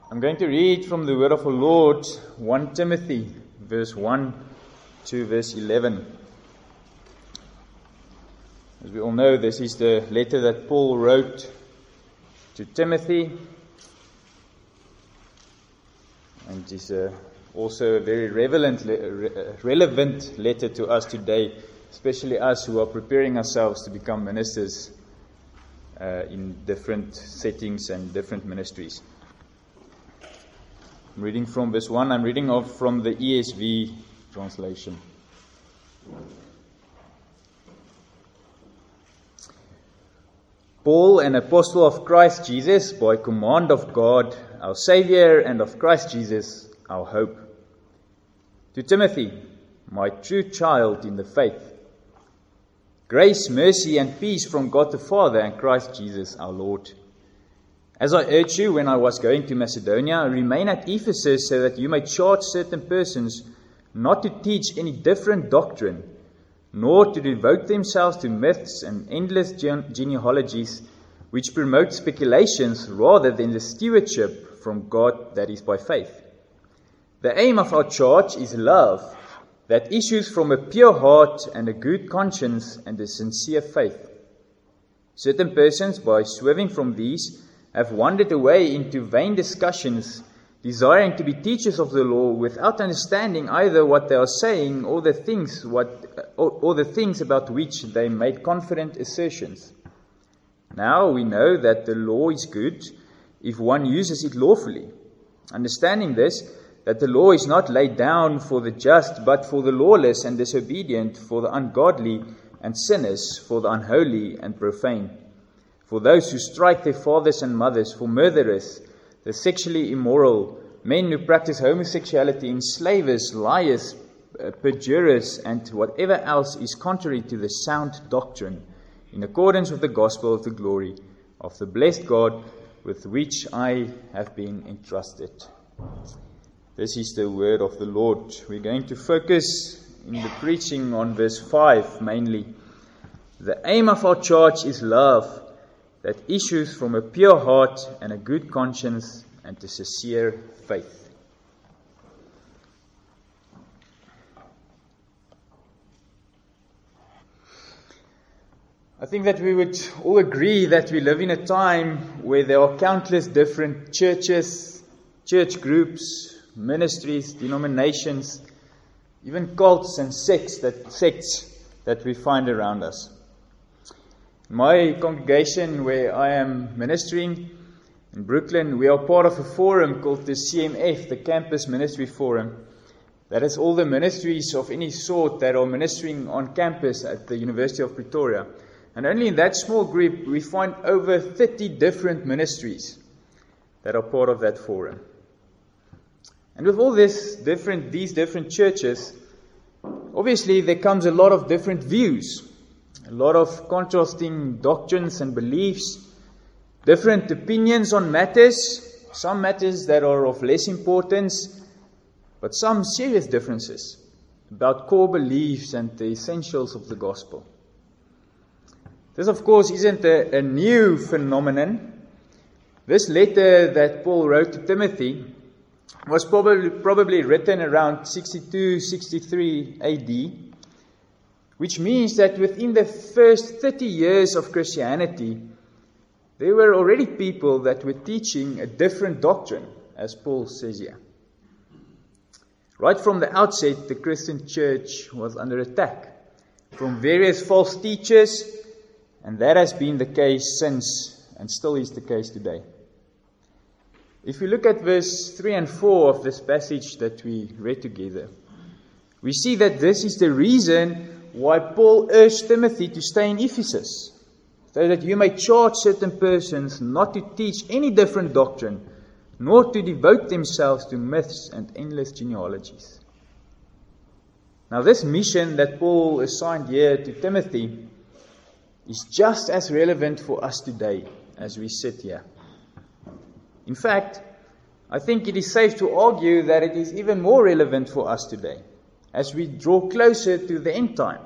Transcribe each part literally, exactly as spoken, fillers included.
I'm going to read from the word of the Lord, First Timothy, verse one to verse eleven. As we all know, this is the letter that Paul wrote to Timothy, and is uh, also a very relevant, relevant letter to us today, especially us who are preparing ourselves to become ministers uh, in different settings and different ministries. I'm reading from verse one. I'm reading off from the E S V translation. Paul, an apostle of Christ Jesus, by command of God, our Saviour, and of Christ Jesus, our hope. To Timothy, my true child in the faith, grace, mercy, and peace from God the Father and Christ Jesus our Lord. As I urged you when I was going to Macedonia, remain at Ephesus so that you may charge certain persons not to teach any different doctrine, nor to devote themselves to myths and endless gene- genealogies, which promote speculations rather than the stewardship from God that is by faith. The aim of our charge is love that issues from a pure heart and a good conscience and a sincere faith. Certain persons, by swerving from these, have wandered away into vain discussions, desiring to be teachers of the law without understanding either what they are saying or the things what or, or the things about which they make confident assertions. Now we know that the law is good if one uses it lawfully. Understanding this, that the law is not laid down for the just, but for the lawless and disobedient, for the ungodly and sinners, for the unholy and profane, for those who strike their fathers and mothers, for murderers, the sexually immoral, men who practice homosexuality, enslavers, liars, perjurers, and whatever else is contrary to the sound doctrine, in accordance with the gospel of the glory of the blessed God with which I have been entrusted. This is the word of the Lord. We're going to focus in the preaching on verse five mainly. The aim of our charge is love that issues from a pure heart and a good conscience and a sincere faith. I think that we would all agree that we live in a time where there are countless different churches, church groups, ministries, denominations, even cults and sects that, sects that we find around us. My congregation where I am ministering in Brooklyn, we are part of a forum called the C M F, the Campus Ministry Forum. That is all the ministries of any sort that are ministering on campus at the University of Pretoria. And only in that small group we find over thirty different ministries that are part of that forum. And with all this different, these different churches, obviously there comes a lot of different views. A lot of contrasting doctrines and beliefs, different opinions on matters, some matters that are of less importance, but some serious differences about core beliefs and the essentials of the gospel. This, of course, isn't a, a new phenomenon. This letter that Paul wrote to Timothy was probably, probably written around sixty-two sixty-three A D, which means that within the first thirty years of Christianity, there were already people that were teaching a different doctrine, as Paul says here. Right from the outset, the Christian church was under attack from various false teachers, and that has been the case since, and still is the case today. If we look at verse three and four of this passage that we read together, we see that this is the reason why Paul urged Timothy to stay in Ephesus, so that you may charge certain persons not to teach any different doctrine, nor to devote themselves to myths and endless genealogies. Now, this mission that Paul assigned here to Timothy is just as relevant for us today as we sit here. In fact, I think it is safe to argue that it is even more relevant for us today, as we draw closer to the end time.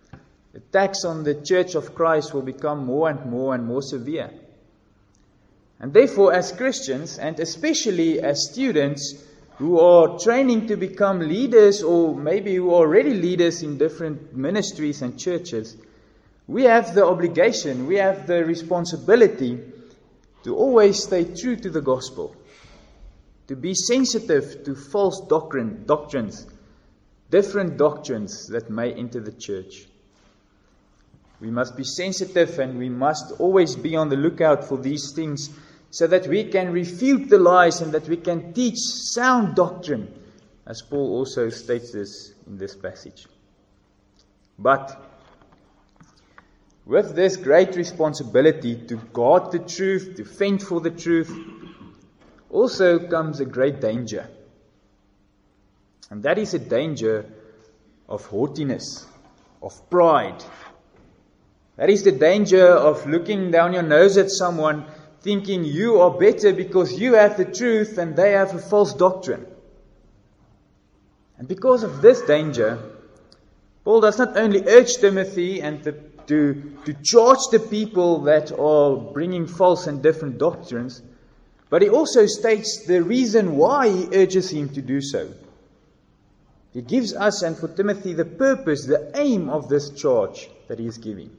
Attacks on the Church of Christ will become more and more and more severe. And therefore, as Christians, and especially as students who are training to become leaders, or maybe who are already leaders in different ministries and churches, we have the obligation, we have the responsibility to always stay true to the gospel, to be sensitive to false doctrine, doctrines, different doctrines that may enter the church. We must be sensitive, and we must always be on the lookout for these things, so that we can refute the lies and that we can teach sound doctrine, as Paul also states this in this passage. But with this great responsibility to guard the truth, to fend for the truth, also comes a great danger. And that is a danger of haughtiness, of pride. That is the danger of looking down your nose at someone, thinking you are better because you have the truth and they have a false doctrine. And because of this danger, Paul does not only urge Timothy and the, to, to charge the people that are bringing false and different doctrines, but he also states the reason why he urges him to do so. He gives us and for Timothy the purpose, the aim of this charge that he is giving.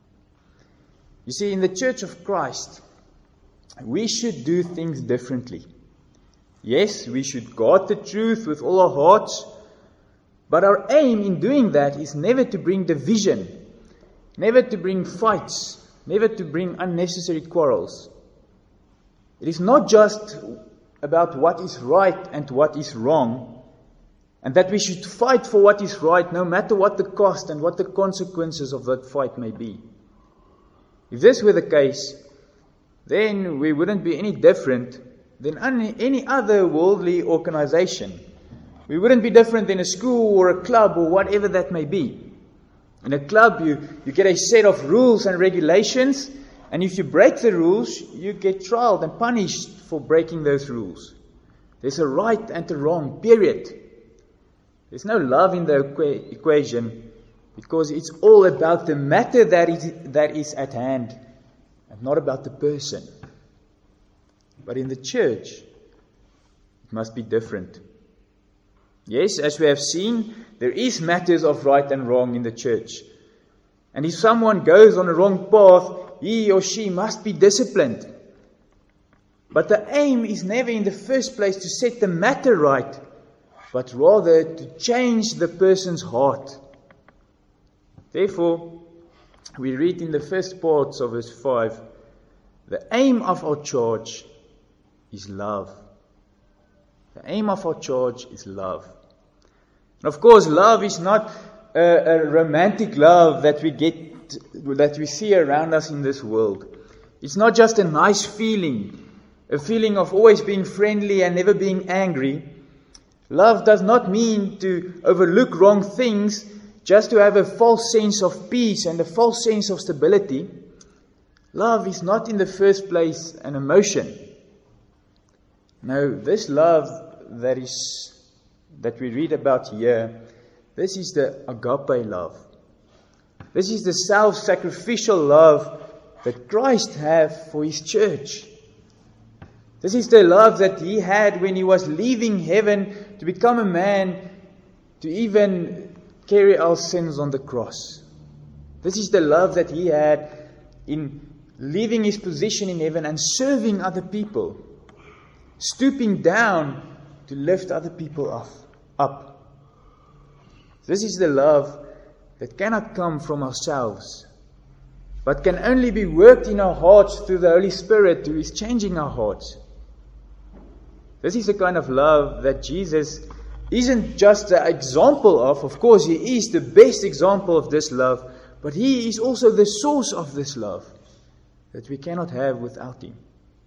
You see, in the Church of Christ, we should do things differently. Yes, we should guard the truth with all our hearts, but our aim in doing that is never to bring division, never to bring fights, never to bring unnecessary quarrels. It is not just about what is right and what is wrong, and that we should fight for what is right no matter what the cost and what the consequences of that fight may be. If this were the case, then we wouldn't be any different than any other worldly organization. We wouldn't be different than a school or a club or whatever that may be. In a club, you, you get a set of rules and regulations, and if you break the rules, you get trialed and punished for breaking those rules. There's a right and a wrong, period. There's no love in the equa- equation, because it's all about the matter that is, that is at hand, and not about the person. But in the church, it must be different. Yes, as we have seen, there is matters of right and wrong in the church. And if someone goes on a wrong path, he or she must be disciplined. But the aim is never in the first place to set the matter right, but rather to change the person's heart. Therefore, we read in the first parts of verse five, the aim of our charge is love. The aim of our charge is love. And of course, love is not a, a romantic love that we get, that we see around us in this world. It's not just a nice feeling, a feeling of always being friendly and never being angry. Love does not mean to overlook wrong things just to have a false sense of peace and a false sense of stability. Love is not in the first place an emotion. No, this love that is that we read about here, this is the agape love. This is the self-sacrificial love that Christ had for His church. This is the love that He had when He was leaving heaven to become a man, to even carry our sins on the cross. This is the love that He had in leaving His position in heaven and serving other people, stooping down to lift other people up. up. This is the love that cannot come from ourselves, but can only be worked in our hearts through the Holy Spirit who is changing our hearts. This is the kind of love that Jesus isn't just an example of. Of course, He is the best example of this love, but He is also the source of this love that we cannot have without Him.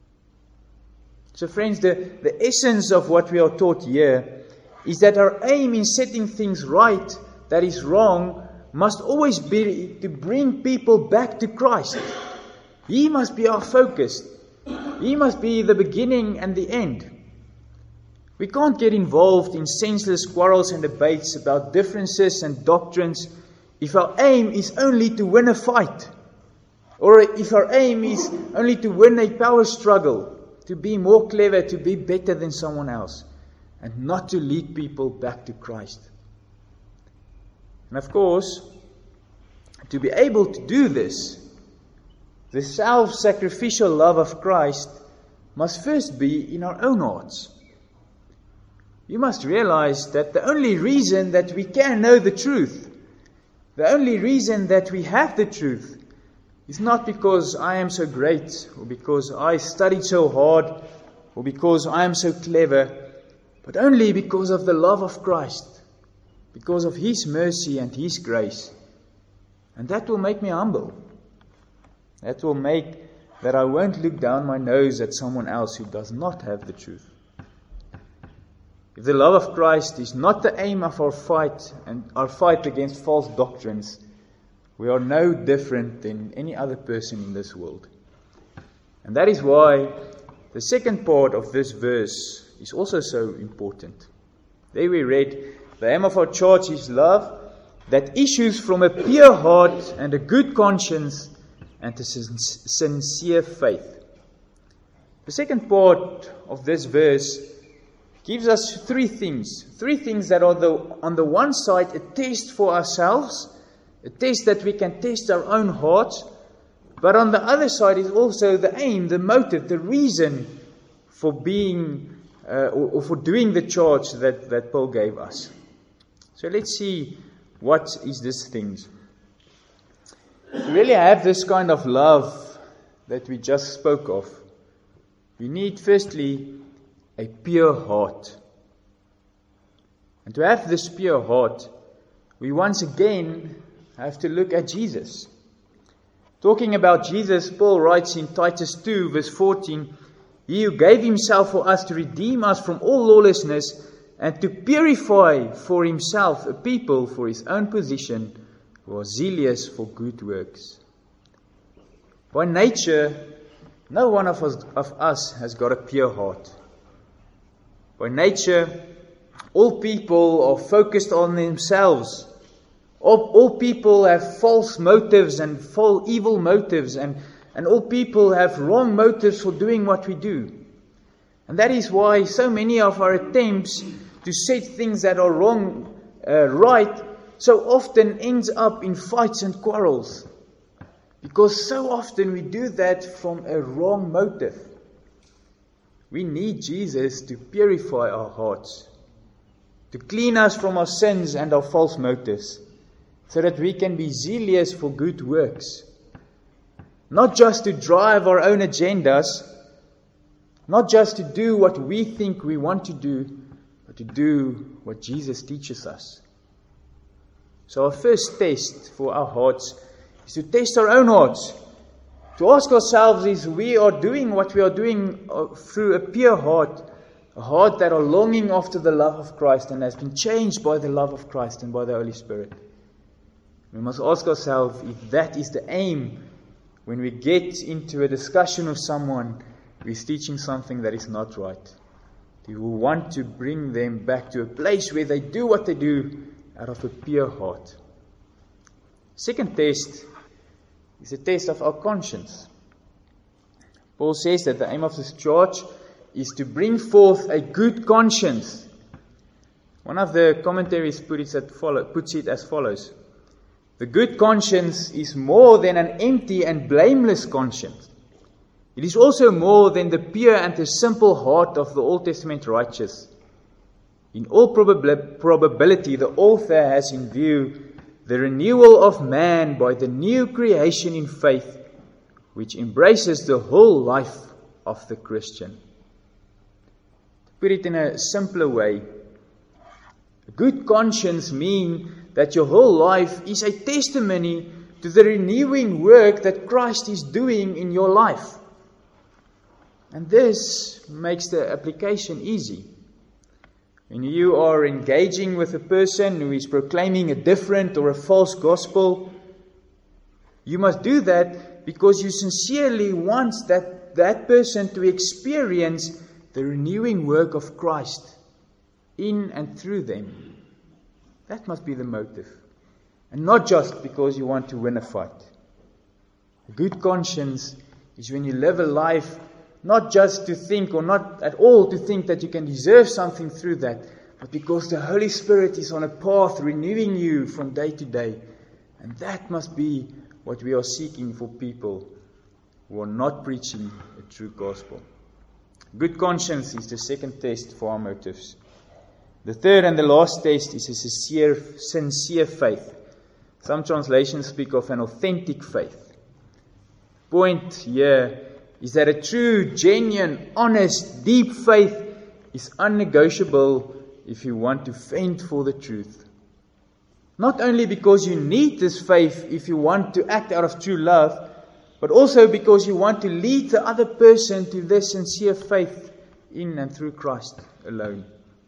So friends, the, the essence of what we are taught here is that our aim in setting things right that is wrong must always be to bring people back to Christ. He must be our focus. He must be the beginning and the end. We can't get involved in senseless quarrels and debates about differences and doctrines if our aim is only to win a fight Or if our aim is only to win a power struggle, to be more clever, to be better than someone else, and not to lead people back to Christ. And of course, to be able to do this, the self-sacrificial love of Christ must first be in our own hearts. You must realize that the only reason that we can know the truth, the only reason that we have the truth, is not because I am so great, or because I studied so hard, or because I am so clever, but only because of the love of Christ, because of His mercy and His grace. And that will make me humble. That will make that I won't look down my nose at someone else who does not have the truth. If the love of Christ is not the aim of our fight and our fight against false doctrines, we are no different than any other person in this world. And that is why the second part of this verse is also so important. There we read, the aim of our church is love that issues from a pure heart and a good conscience and a sincere faith. The second part of this verse gives us three things. Three things that are the, on the one side a test for ourselves, a test that we can test our own hearts, but on the other side is also the aim, the motive, the reason for being uh, or, or for doing the charge that, that Paul gave us. So let's see what is this things. To really have this kind of love that we just spoke of, we need firstly a pure heart. And to have this pure heart, we once again have to look at Jesus. Talking about Jesus, Paul writes in Titus two, verse fourteen, He who gave Himself for us to redeem us from all lawlessness and to purify for Himself a people for His own possession who are zealous for good works. By nature, no one of us, of us has got a pure heart. By nature, all people are focused on themselves. All, all people have false motives and full evil motives, and, and all people have wrong motives for doing what we do. And that is why so many of our attempts to set things that are wrong uh, right so often ends up in fights and quarrels. Because so often we do that from a wrong motive. We need Jesus to purify our hearts, to clean us from our sins and our false motives, so that we can be zealous for good works. Not just to drive our own agendas, not just to do what we think we want to do, but to do what Jesus teaches us. So our first test for our hearts is to test our own hearts. To ask ourselves if we are doing what we are doing through a pure heart, a heart that are longing after the love of Christ and has been changed by the love of Christ and by the Holy Spirit. We must ask ourselves if that is the aim when we get into a discussion with someone who is teaching something that is not right. Do we want to bring them back to a place where they do what they do out of a pure heart? Second test is a test of our conscience. Paul says that the aim of this church is to bring forth a good conscience. One of the commentaries puts it as follows. The good conscience is more than an empty and blameless conscience. It is also more than the pure and the simple heart of the Old Testament righteous. In all probab- probability, the author has in view the renewal of man by the new creation in faith, which embraces the whole life of the Christian. To put it in a simpler way, a good conscience means that your whole life is a testimony to the renewing work that Christ is doing in your life. And this makes the application easy. When you are engaging with a person who is proclaiming a different or a false gospel, you must do that because you sincerely want that, that person to experience the renewing work of Christ in and through them. That must be the motive. And not just because you want to win a fight. A good conscience is when you live a life not just to think, or not at all to think, that you can deserve something through that, but because the Holy Spirit is on a path renewing you from day to day. And that must be what we are seeking for people who are not preaching a true gospel. Good conscience is the second test for our motives. The third and the last test is a sincere, sincere faith. Some translations speak of an authentic faith. Point here is that a true, genuine, honest, deep faith is unnegotiable if you want to fend for the truth. Not only because you need this faith if you want to act out of true love, but also because you want to lead the other person to this sincere faith in and through Christ alone.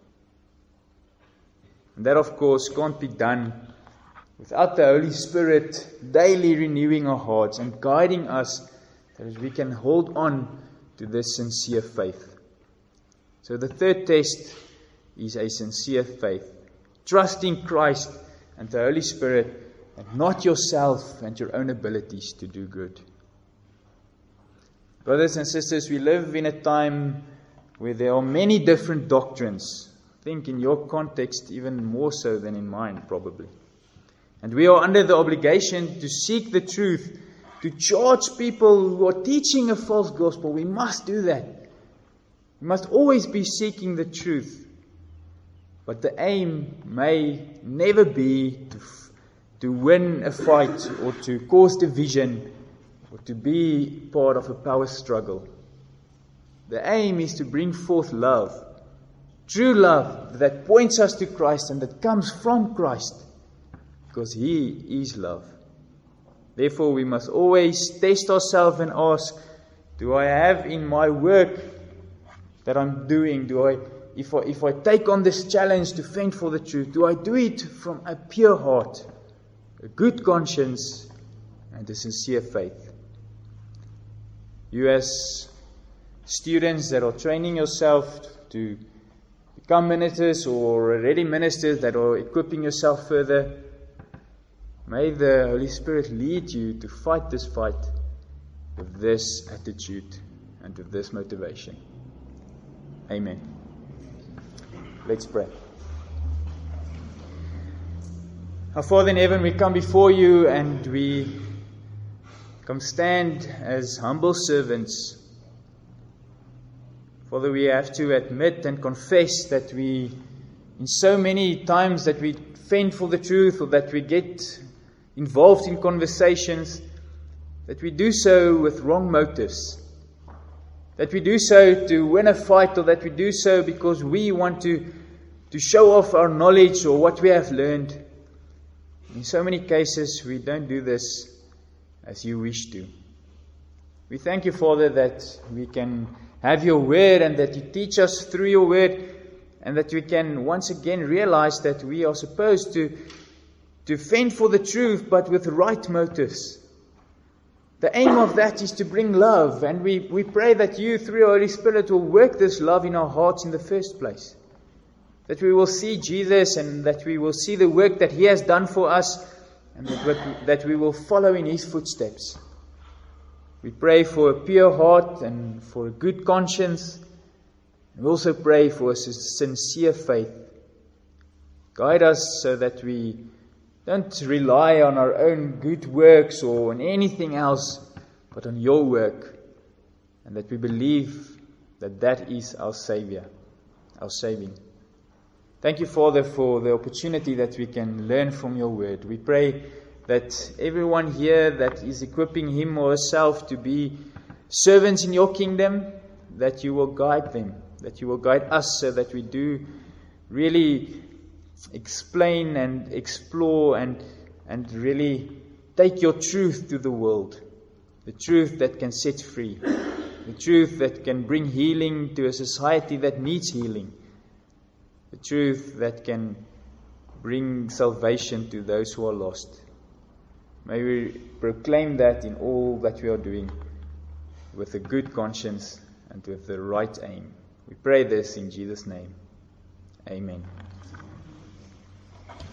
And that, of course, can't be done without the Holy Spirit daily renewing our hearts and guiding us, that we can hold on to this sincere faith. So the third test is a sincere faith. Trusting Christ and the Holy Spirit, and not yourself and your own abilities to do good. Brothers and sisters, we live in a time where there are many different doctrines. I think in your context even more so than in mine, probably. And we are under the obligation to seek the truth, to charge people who are teaching a false gospel. We must do that. We must always be seeking the truth. But the aim may never be to, to win a fight or to cause division or to be part of a power struggle. The aim is to bring forth love. True love that points us to Christ and that comes from Christ, because He is love. Therefore, we must always test ourselves and ask, do I have in my work that I'm doing, do I, if I, if I take on this challenge to fend for the truth, do I do it from a pure heart, a good conscience, and a sincere faith? You as students that are training yourself to become ministers, or already ministers that are equipping yourself further, may the Holy Spirit lead you to fight this fight with this attitude and with this motivation. Amen. Let's pray. Our Father in heaven, we come before you and we come stand as humble servants. Father, we have to admit and confess that we, in so many times that we fend for the truth, or that we get involved in conversations, that we do so with wrong motives. That we do so to win a fight, or that we do so because we want to, to show off our knowledge or what we have learned. In so many cases, we don't do this as you wish to. We thank you, Father, that we can have your word and that you teach us through your word, and that we can once again realize that we are supposed to, to fend for the truth, but with right motives. The aim of that is to bring love, and we, we pray that you, through your Holy Spirit, will work this love in our hearts in the first place. That we will see Jesus, and that we will see the work that He has done for us, and that, that we will follow in His footsteps. We pray for a pure heart and for a good conscience. We also pray for a sincere faith. Guide us so that we don't rely on our own good works or on anything else, but on your work. And that we believe that that is our Savior, our saving. Thank you, Father, for the opportunity that we can learn from your word. We pray that everyone here that is equipping him or herself to be servants in your kingdom, that you will guide them, that you will guide us so that we do really explain and explore and, and really take your truth to the world. The truth that can set free. The truth that can bring healing to a society that needs healing. The truth that can bring salvation to those who are lost. May we proclaim that in all that we are doing with a good conscience and with the right aim. We pray this in Jesus' name. Amen.